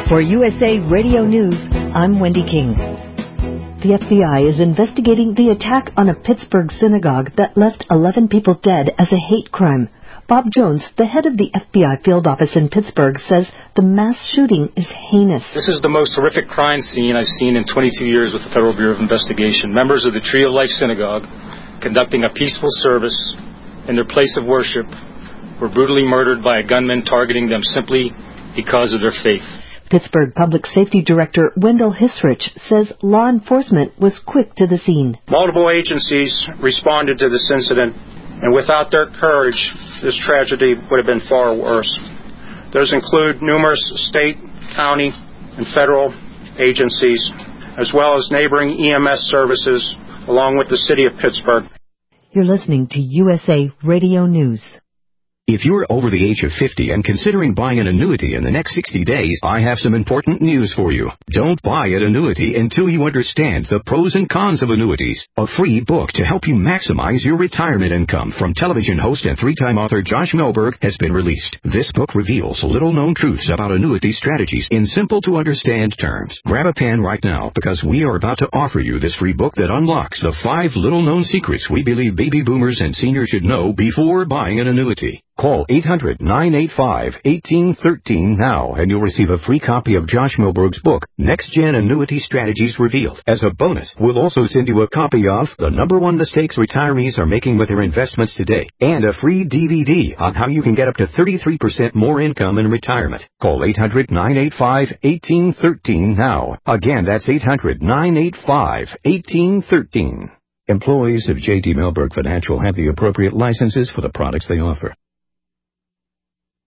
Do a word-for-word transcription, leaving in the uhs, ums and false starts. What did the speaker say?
For U S A Radio News, I'm Wendy King. The F B I is investigating the attack on a Pittsburgh synagogue that left eleven people dead as a hate crime. Bob Jones, the head of the F B I field office in Pittsburgh, says the mass shooting is heinous. This is the most horrific crime scene I've seen in twenty-two years with the Federal Bureau of Investigation. Members of the Tree of Life Synagogue, conducting a peaceful service in their place of worship, were brutally murdered by a gunman targeting them simply because of their faith. Pittsburgh Public Safety Director Wendell Hisrich says law enforcement was quick to the scene. Multiple agencies responded to this incident, and without their courage, this tragedy would have been far worse. Those include numerous state, county, and federal agencies, as well as neighboring E M S services, along with the city of Pittsburgh. You're listening to U S A Radio News. If you're over the age of fifty and considering buying an annuity in the next sixty days, I have some important news for you. Don't buy an annuity until you understand the pros and cons of annuities. A free book to help you maximize your retirement income from television host and three-time author Josh Melberg has been released. This book reveals little-known truths about annuity strategies in simple-to-understand terms. Grab a pen right now because we are about to offer you this free book that unlocks the five little-known secrets we believe baby boomers and seniors should know before buying an annuity. Call eight hundred, nine eight five, one eight one three now and you'll receive a free copy of Josh Melberg's book, Next Gen Annuity Strategies Revealed. As a bonus, we'll also send you a copy of The Number One Mistakes Retirees Are Making with Their Investments Today and a free D V D on how you can get up to thirty-three percent more income in retirement. Call eight hundred, nine eight five, one eight one three now. Again, that's eight hundred, nine eight five, one eight one three. Employees of J D Melberg Financial have the appropriate licenses for the products they offer.